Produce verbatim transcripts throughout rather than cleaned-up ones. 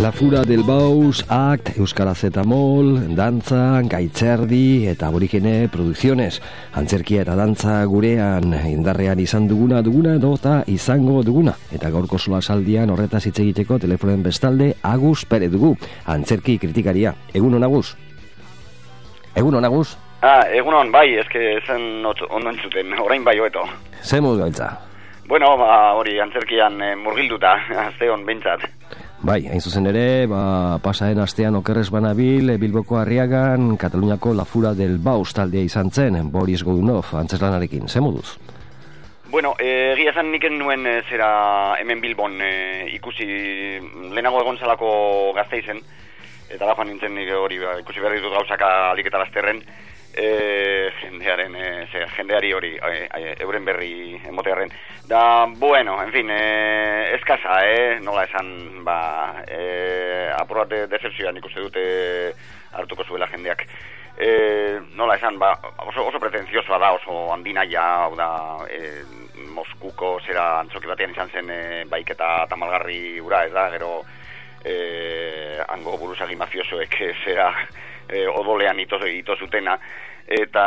La Fura del Baus, Act, Euskara Zetamol, Dantza, Gaitzerdi eta Aborigene Produkziones. Antzerkia eta dantza gurean indarrean izan duguna duguna dota izango duguna. Eta gaurko solasaldian horretaz hitz egiteko telefonen bestalde Agus Pere dugu, antzerki kritikaria. Egunon, Agus? Egunon, Agus? Ah, egunon, bai, eske zen ondo entzuten, orain bai hoeto. Ze modu gaitza? Bueno, ba, hori antzerkian eh, murgilduta, azte hon behintzat. Bai, hain zuzen ere, ba, pasaen astean okerrez banabil, Bilboko Arriagan, Kataluniako La Fura del Baus taldea izan zen, Boris Godunov, antzeslanarekin, ze moduz? Bueno, egia eh, zan niken nuen eh, zera hemen Bilbon eh, ikusi lehenago egon zalako Gasteizen, eta da joan nintzen nik hori ba, ikusi berri dut gauzaka aliketa lasterren, e, jendearen, e, ze, jendeari hori e, e, euren berri emotearen. Da, bueno, en fin, e, eskasa, eh, nola esan, ba, e, apur bat de, decepzioan ikuste dute hartuko zuela jendeak. E, nola esan, ba, oso, oso pretenziosoa da, oso handinaia, hau da, e, Moskuko zera antzoki batean izan zen e, baiketa tamalgarri ura, ez da, gero e, hango buruzagi mafiosoek e, zera e, odolean ito, ito zutena, eta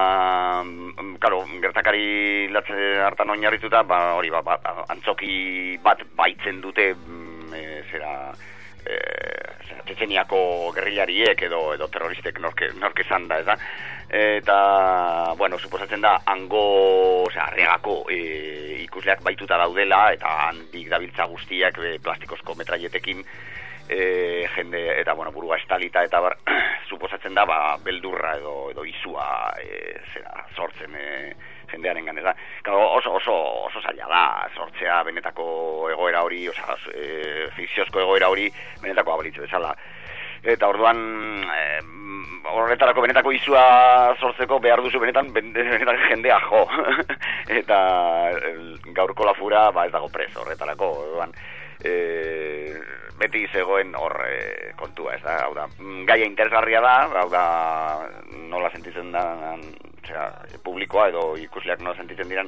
claro, gertakari latze hartan oinarrituta, ba, hori, ba, ba, antzoki bat baitzen dute e, zera e, Txetxeniako gerrilariek edo edo terroristek norke, norke izan da, ez da? Eta, bueno, suposatzen da, hango, osea, Arriagako e, ikusleak baituta daudela, eta handik dabiltza guztiak e, plastikozko metraietekin, e, jende, eta, bueno, burua estalita, eta bar, suposatzen da, ba, beldurra edo, edo izua e, zera, sortzen e, jendearen ganez da. Claro, oso, oso, oso zaila da, sortzea benetako egoera hori, osea, e, fikziozko egoera hori benetako abalitze bezala. Eta orduan, e, horretarako benetako izua sortzeko behar duzu benetan, benetan jendea jo. Eta el, gaurko La Fura, ba, ez dago prez horretarako. Orduan, e, beti zegoen hor e, kontua, ez da. Hau da, gaia interesgarria da, hau da, nola sentitzen da, osea, publikoa edo ikusleak nola sentitzen diran,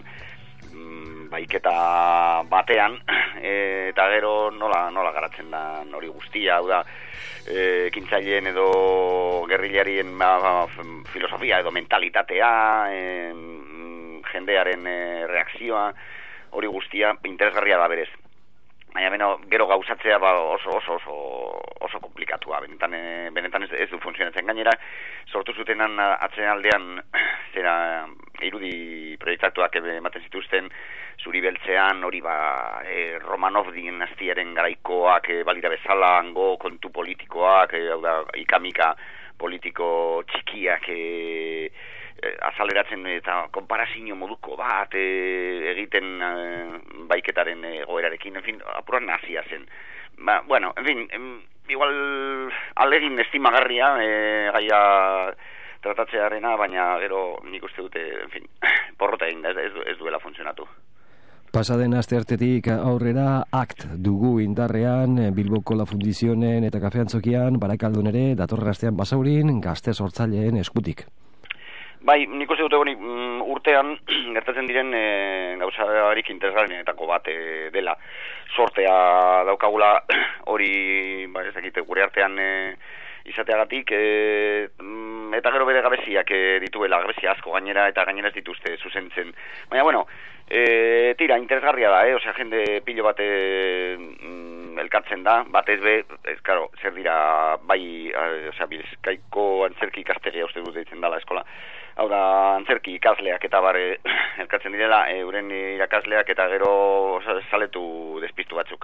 baiketa batean, e, eta gero nola, nola garatzen da hori guztia, hau da, e, ekintzaileen edo gerrillarien ba, filosofia edo mentalitatea, e, jendearen e, reakzioa, hori guztia interesgarria da berez. Baina beno, gero gauzatzea ba, oso oso oso oso komplikatua, benetan, e, benetan ez, ez du funtzionatzen. Gainera, sortu zutenan atzealdean zera irudi proiektatuak ematen zituzten, zuri beltzean, hori ba, e, Romanov dinastiaren garaikoak e, balira bezala, hango kontu politikoak, e, hau da, ikamika politiko txikiak e, e, azaleratzen eta konparazio moduko bat e, egiten e, baiketaren egoerarekin, en fin, apuran nazia zen. Ba, bueno, en fin, em, igual alegin estimagarria e, gaia tratatzearena, baina gero nik uste dute, en fin, porrota egin da, ez, ez duela funtzionatu. Pasaden aste artetik aurrera Act dugu indarrean, Bilboko La Fundizionen eta Kafeantzokian, Barakaldon ere, datorren astean Basaurin, gazte sortzaileen eskutik. Bai, nik uste dute hori urtean gertatzen diren e, gauzarik interesgarrienetako bat e, dela. Sortea daukagula hori, ba, ez dakite, gure artean e, izateagatik, e, eta gero bere gabeziak e, dituela, gabezia asko gainera, eta gainera ez dituzte zuzentzen. Baina, bueno, e, tira, interesgarria da, eh? Osea, jende pilo bat e, elkartzen da, batez be, ez, karo, zer dira, bai, e, osea, Bizkaiko antzerki ikastegia uste dut deitzen dela eskola. Hau da, antzerki ikasleak eta bare elkartzen direla, euren irakasleak eta gero saletu despistu batzuk.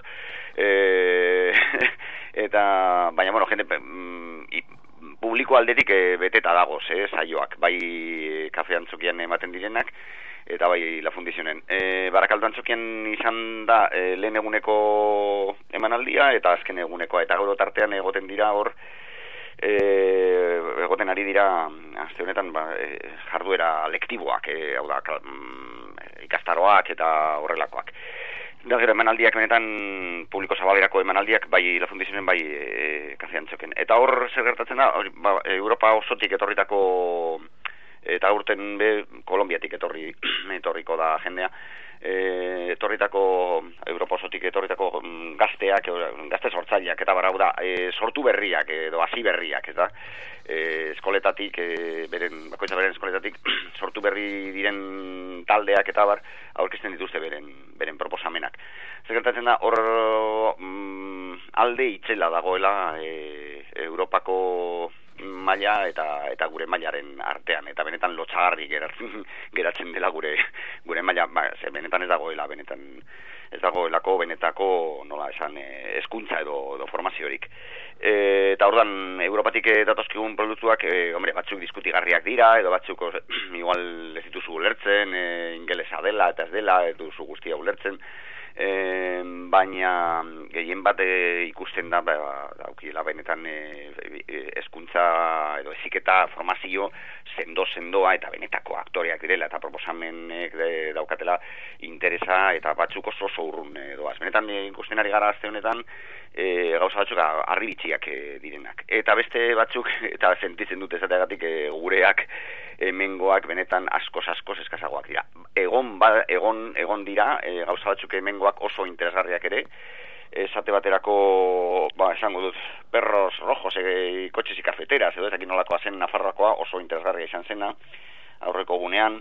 E, eta, baina, bueno, jende mm, publiko aldetik e, beteta dagoz, eh, saioak, bai Kafeantzokian ematen direnak, eta bai La Fundizionen. E, Barakaldo antzokian izan da e, lehen eguneko emanaldia eta azken egunekoa, eta gero tartean egoten dira hor, E, egoten ari dira aste honetan ba, e, jarduera lektiboak, e, hau da, mm, ikastaroak eta horrelakoak. Da gero emanaldiak benetan publiko zabalerako emanaldiak bai La Fundizionen bai e, Kafeantzoken. Eta hor zer gertatzen da, ba, Europa osotik etorritako eta urten be Kolonbiatik etorri etorriko da jendea. E, etorritako Europa osotik etorritako gazteak, gazte sortzaileak eta barau da e, sortu berriak edo hasi berriak, eta e, eskoletatik, e, beren, bakoitza beren eskoletatik, sortu berri diren taldeak eta bar, aurkezten dituzte beren, beren proposamenak. Zer gertatzen da, hor mm, alde itzela dagoela e, Europako maila eta eta gure mailaren artean, eta benetan lotsagarri geratzen, geratzen dela gure gure maila, ba, ze benetan ez dagoela, benetan ez dagoelako benetako, nola esan, hezkuntza edo, edo formaziorik. E, eta ordan Europatik datozkigun produktuak, e, hombre, batzuk diskutigarriak dira, edo batzuk igual ez dituzu ulertzen, e, ingelesa dela eta ez dela, ez duzu guztia ulertzen, e, baina gehien bat e, ikusten da, ba, daukiela benetan hezkuntza e, edo heziketa formazio sendo-sendoa eta benetako aktoreak direla eta proposamenek e, daukatela interesa eta batzuk oso oso urrun e, doaz. Benetan e, ikusten ari gara azte honetan e, gauza batzuk harribitxiak e, direnak. Eta beste batzuk, eta sentitzen dute esateagatik e, gureak hemengoak benetan askoz askoz eskazagoak dira. Egon, ba, egon, egon dira e, gauza batzuk hemengoak oso interesgarriak ere, esate baterako, ba, esango dut, perros rojos, e, kotxes y cafeteras, edo ezak inolakoa zen Nafarroakoa, oso interesgarria izan zena, aurreko gunean,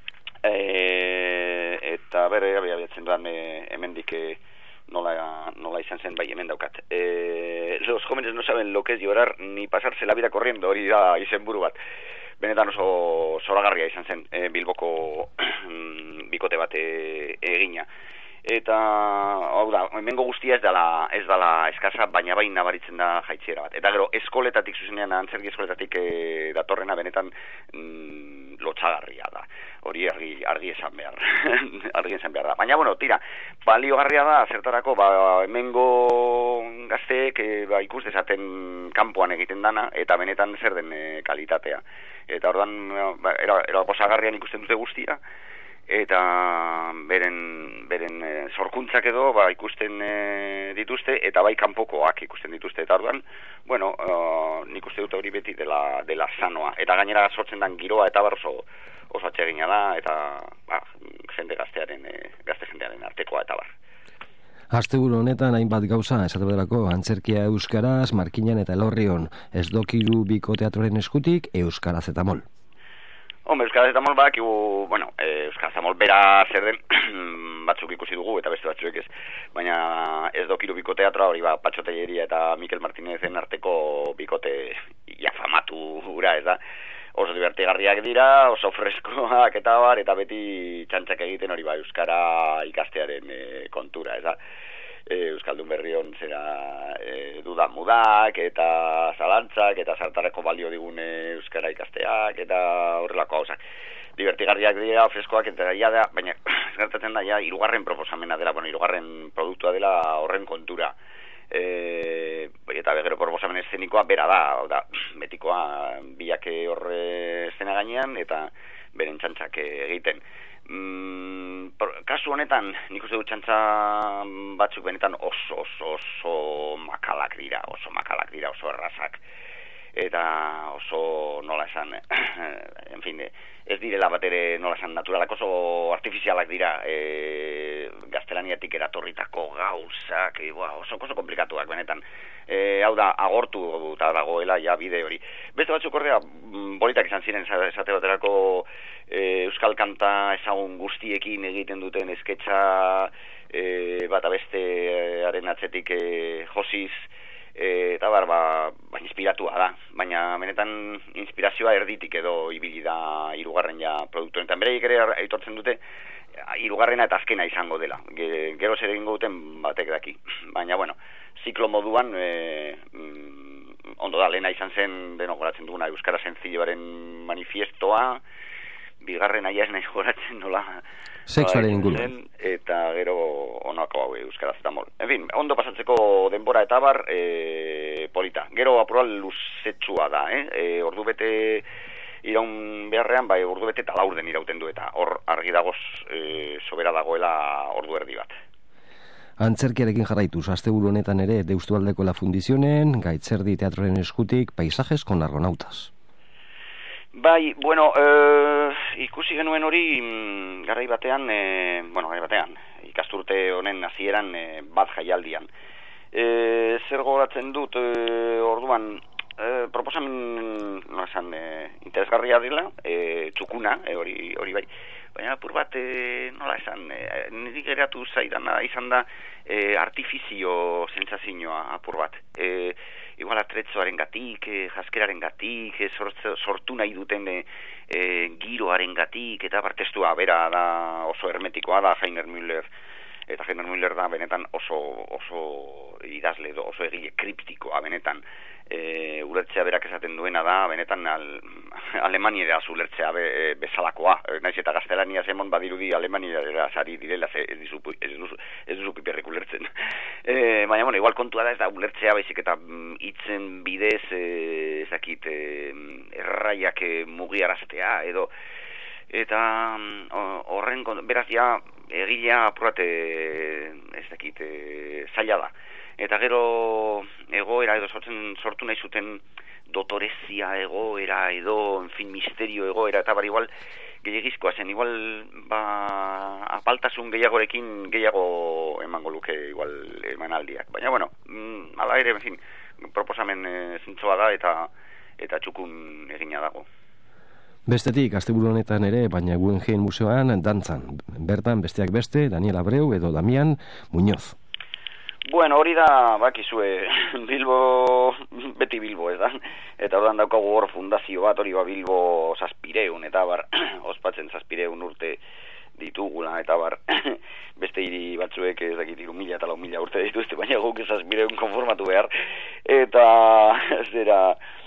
e, eta bere, abiatzen duan, e, hemendik e, nola, nola izan zen, bai, hemen daukat. E, los jóvenes no saben lo que es llorar ni pasarse la vida corriendo, hori da izenburu bat. Benetan oso zoragarria izan zen, e, Bilboko bikote bat e, egina. Eta, hau da, hemengo guztia ez dela, ez dela eskasa, baina bain nabaritzen da jaitziera bat. Eta gero, eskoletatik zuzenean, antzerki eskoletatik e, datorrena benetan mm, lotxagarria da. Hori argi, argi esan behar, argi esan behar da. Baina, bueno, tira, baliogarria da, zertarako, ba, hemengo gazteek e, ba, ikus dezaten kanpoan egiten dana, eta benetan zer den e, kalitatea. Eta ordan, ba, era, era posagarrian ikusten dute guztia, eta beren beren e, sorkuntzak edo ba, ikusten e, dituzte, eta bai kanpokoak ikusten dituzte, eta orduan, bueno, uh, nik uste dut hori beti dela, dela sanoa, eta gainera sortzen den giroa eta bar oso, oso atsegina da, eta ba, jende gaztearen, e, gazte jendearen artekoa eta bar. Asteburu honetan hainbat gauza, esate baterako antzerkia euskaraz, Markinan eta Elorrion, ez dokiru biko teatroren eskutik, Euskara Zetamol. Hombre, Euskara Zetamol badakigu, bueno, e, Euskara Zetamol bera zer den, batzuk ikusi dugu eta beste batzuek ez, baina ez dokiru biko teatroa, hori ba, Patxo Telleria eta Mikel Martinezen arteko bikote jafamatu gura, ez da, oso divertigarriak dira, oso freskoak eta bar, eta beti txantxak egiten hori ba, Euskara ikastearen e, kontura, ez da. E, Euskaldun Berrion zera e, dudan mudak eta zalantzak eta zartareko balio digun euskara ikasteak eta horrelako hausak. Divertigarriak dira, freskoak eta ja da, baina gertatzen da ja hirugarren proposamena dela, bueno, hirugarren produktua dela horren kontura. E, eta begero proposamen eszenikoa bera da, da betikoa biake horre estena gainean eta beren txantxak egiten. Mm, por, kasu honetan nik uste dut txantza batzuk benetan oso oso oso makalak dira, oso makalak dira, oso errazak eta oso nola esan en fin, ez direla bat ere nola esan naturalak, oso artifizialak dira, e, gaztelaniatik eratorritako gauzak, e, boa, oso oso komplikatuak benetan, e, hau da agortu eta dagoela ja bide hori. Beste batzuk ordea bolitak izan ziren esate baterako e, euskal kanta ezagun guztiekin egiten duten esketxa e, bat abestearen atzetik e, josiz e, eta bar, ba, ba, inspiratua da, baina benetan inspirazioa erditik edo ibili da hirugarren ja produktu honetan. Bereik ere aitortzen dute hirugarrena eta azkena izango dela, gero zer egingo duten batek daki, baina bueno, ziklo moduan e, mm, ondo da, lehena izan zen denok goratzen duguna Euskara Zentzilloaren manifiestoa, bigarren aia ez nahi goratzen nola sexuaren inguruan, eta gero onako hau Euskara Zetamol. En fin, ondo pasatzeko denbora eta bar e, polita. Gero apural luzetsua da, eh? E, ordu bete iraun beharrean, bai ordu bete eta laurden irauten du, eta hor argi dagoz e, sobera dagoela ordu erdi bat. Antzerkiarekin jarraituz, asteburu honetan ere Deustualdeko La Fundizionen, Gaitzerdi teatroren eskutik, Paisajes con Argonautas. Bai, bueno, e, ikusi genuen hori garai batean, e, bueno, garai batean, ikasturte honen hasieran e, bat jaialdian. E, zer goratzen dut, e, orduan, e, proposamen, no esan, e, interesgarria dela, e, txukuna, e, hori, hori bai. Baina apur bat, e, nola esan, e, niri geratu zaidana izan da e, artifizio sentsazioa apur bat. E, igual atretzoaren gatik, e, jaskeraren gatik, e, sortu nahi duten e, e, giroaren gatik, eta bartestua bera da oso hermetikoa da Heiner Müller. Eta Heiner Müller da benetan oso, oso idazle edo oso egile kriptikoa benetan. E, ulertzea berak esaten duena da benetan al, Alemaniera ulertzea be, bezalakoa. Naiz eta gaztelania zemon badirudi Alemaniera sari direla ze, ez duzu ez duzu, ez duzu piperrek ulertzen. E, baina bueno, igual kontua da ez da ulertzea baizik eta hitzen bidez e, ezakit e, erraiak e, mugiaraztea edo eta horren beraz ja egilea apurate ez dakit e, zaila da. Eta gero egoera edo sortzen sortu nahi zuten dotorezia egoera edo, en fin, misterio egoera, eta bar igual gehiagizkoa zen, igual ba, apaltasun gehiagorekin gehiago emango luke igual emanaldiak. Baina, bueno, mm, ala ere, en fin, proposamen e, zintzoa da eta eta txukun egina dago. Bestetik, asteburu honetan ere, baina Guggenheim Museoan dantzan. Bertan, besteak beste, Daniel Abreu edo Damian Muñoz. Bueno, hori da, bakizue, Bilbo, beti Bilbo, ez da? Eta horren daukagu hor fundazio bat, hori ba Bilbo zazpireun, eta bar, ospatzen zazpireun urte ditugula, eta bar, beste hiri batzuek ez dakit iru mila eta lau mila urte dituzte, baina guk zazpireun konformatu behar, eta zera,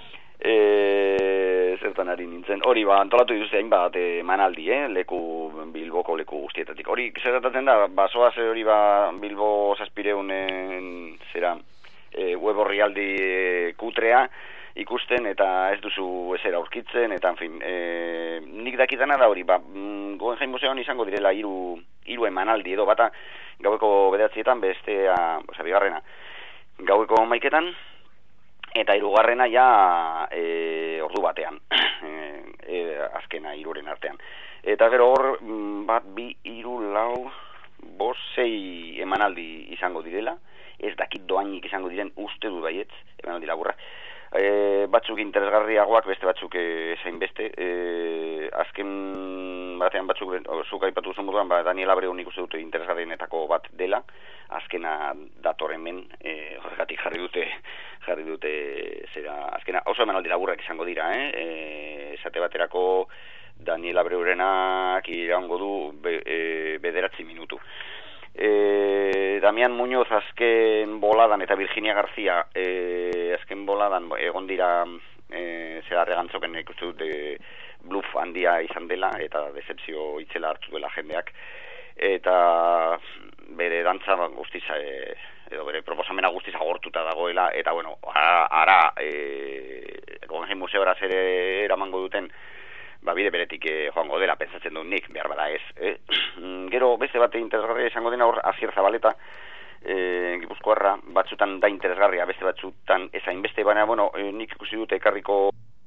e, zertan ari nintzen, hori ba, antolatu dituzte hainbat emanaldi, eh? Leku, Bilboko leku guztietatik. Hori, zertatzen da, basoaz hori ba Bilbo zazpireunen zera e, web orrialdi e, kutrea ikusten eta ez duzu ezera aurkitzen, eta en fin, e, nik dakitana da hori, ba, Guggenheim Museoan izango direla hiru hiru emanaldi edo bata gaueko bederatzietan, bestea, oza, bigarrena, gaueko maiketan, eta hirugarrena ja e, ordu batean, e, e, azkena hiruren artean. Eta gero hor, bat, bi, hiru, lau, bost, sei emanaldi izango direla, ez dakit doainik izango diren uste du baietz, emanaldi laburra. E, batzuk interesgarriagoak, beste batzuk e, zain beste, e, azken batean batzuk, zuk aipatu zuen moduan, ba, Daniel Abreu nik uste dute interesgarrienetako bat dela, azkena dator hemen, e, horregatik jarri dute, jarri dute, zera, azkena, oso emanaldi laburrak izango dira, eh? E, esate baterako, Daniel Abreurenak iraungo du be, e, bederatzi minutu. E, Damian Muñoz azken boladan eta Virginia García e, azken boladan egon dira e, zera regantzoken ikustu dute bluff handia izan dela eta decepzio itzela hartu dela jendeak eta bere dantza guztiz e, edo bere proposamena guztiz agortuta dagoela eta bueno, ara, ara e, Guggenheim Museora zere eramango duten ba, bide beretik eh, joango dela, pentsatzen dut nik, behar bada ez. Eh? Gero, beste bat interesgarria izango dena hor, Asier Zabaleta, eh, Gipuzkoarra, batzutan da interesgarria, beste batzutan ezain beste, baina, bueno, eh, nik ikusi dute ekarriko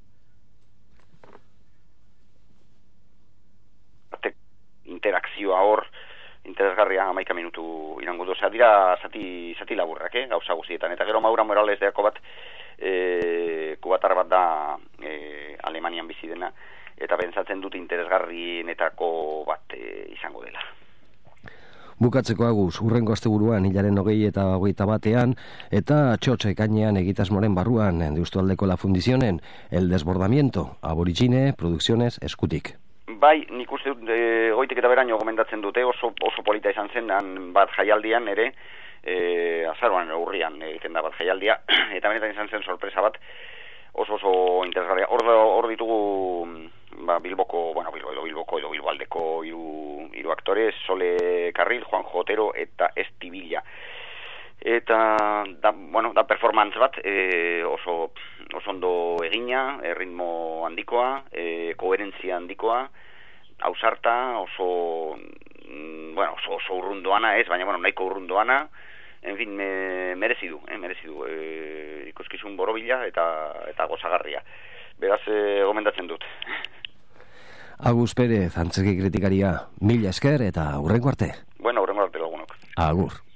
interakzioa hor, interesgarria hamaika minutu irango du, osea, dira zati, zati laburrak, eh, gauza guztietan, eta gero Maura Morales deako bat, eh, kubatar bat da eh, Alemanian bizi dena, eta pentsatzen dut interesgarrienetako bat e, izango dela. Bukatzeko aguz, urrengo asteburuan hilaren hogei eta hogeita batean, eta txotxe ekainean egitasmoren barruan, Deustualdeko La Fundizionen, El Desbordamiento, Aborigine, Producciones, Eskutik. Bai, nik uste dut, e, goitik eta beraino gomendatzen dute, oso, oso polita izan zen, bat jaialdian ere, e, azaroan urrian egiten da bat jaialdia, eta benetan izan zen sorpresa bat, oso oso interesgarria. Hor, hor ditugu ba, Bilboko, bueno, Bilbo edo Bilboko edo Bilboaldeko hiru hiru aktore, Sole Carril, Juanjo Otero eta Esti Villa. Eta da, bueno, da performance bat, e, oso oso ondo egina, e, ritmo handikoa, e, koherentzia handikoa, ausarta, oso mm, bueno, oso, oso urrundoana ez, baina bueno, nahiko urrundoana. En fin, me, merezi du, eh, merezi du, e, ikuskizun borobila eta eta gozagarria. Beraz, e, gomendatzen dut. Agus Perez, antzerki kritikaria, mila esker eta hurrengo arte. Bueno, hurrengo arte lagunok. Agur.